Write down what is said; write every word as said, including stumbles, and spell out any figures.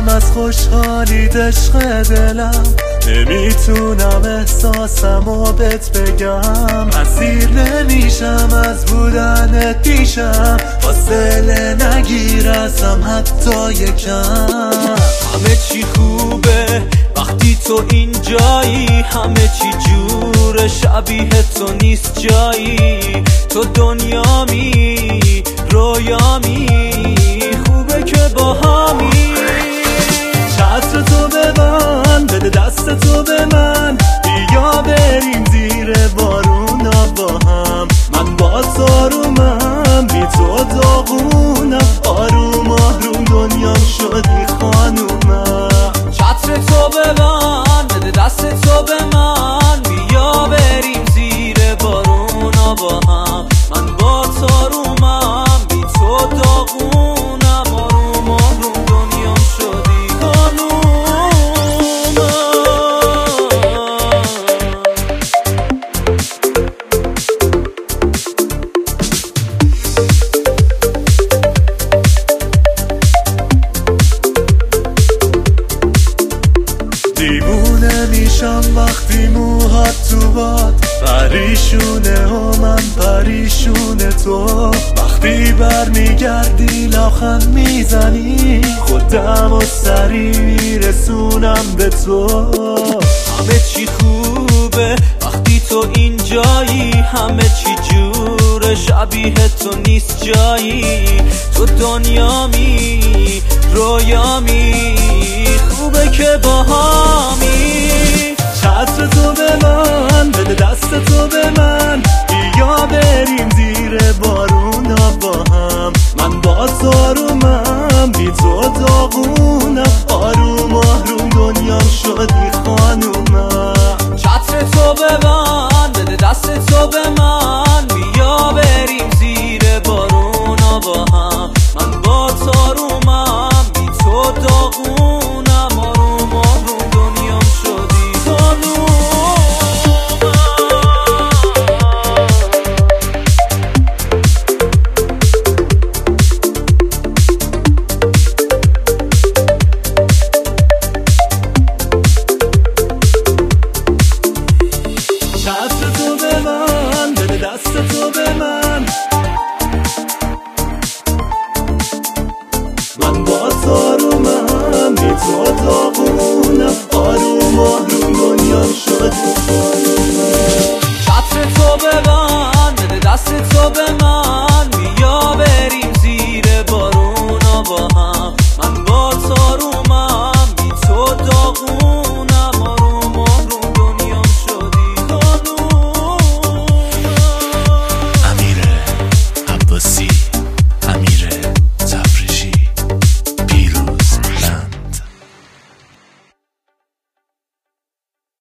میشم از خوشحالی عشق دلم، نمیتونم احساسمو بهت بگم. اسیر نمیشم از بودن پیشم، فاصله نگیر ازم حتی یکم. همه چی خوبه وقتی تو اینجایی، همه چی جوره شبیه تو نیست جایی. تو دنیامی رویامی، خوبه که با همی. چتر تو ببند، بده دست تو به من، بیا بریم زیر بارونا با هم. من با تو آرومم، بی تو داغونم، آروم آروم دنیام شدی خانومم. چتر تو ببند، بده دست تو به من، بیا بریم زیر بارونا با هم. من با تو آرومم، بی تو داغونم، آروم آروم دنیام شدی خانومم. دیوونه میشم وقتی موهات تو باد، پریشونه و من پریشونه تو. وقتی بر میگردی لبخند میزنی، خودم و سری میرسونم به تو. همه چی خوبه وقتی تو اینجایی، همه چی جوره شبیه تو نیست جایی. تو دنیامی رویامی، خوبه که با همی. چتر تو به من، بده دست تو به من، بیا بریم زیر بارونا با هم. من با تو آرومم، بی تو داغون